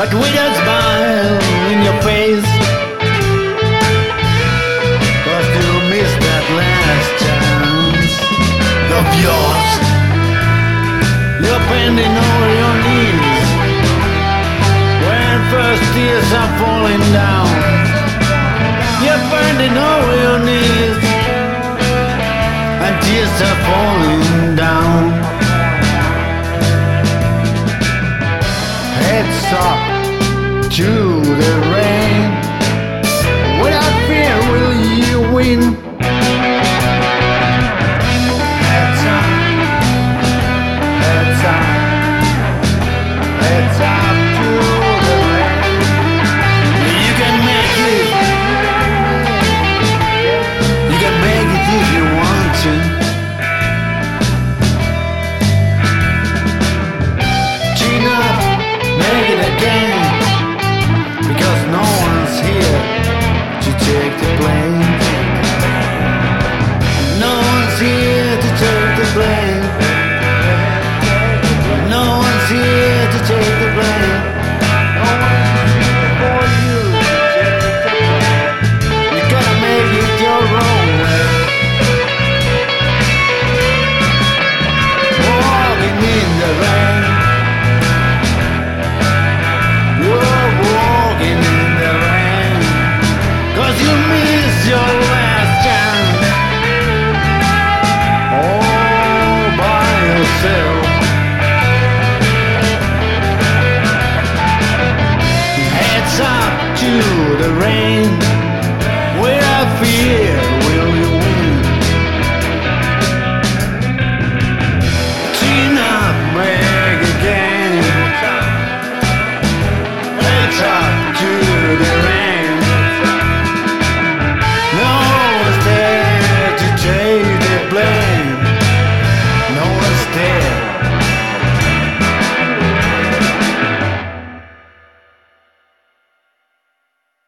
but with a smile in your face. 'Cause you missed that last chance of yours. You're bending over your knees when first tears are falling down. You're bending over your knees and tears are falling down. Heads up to the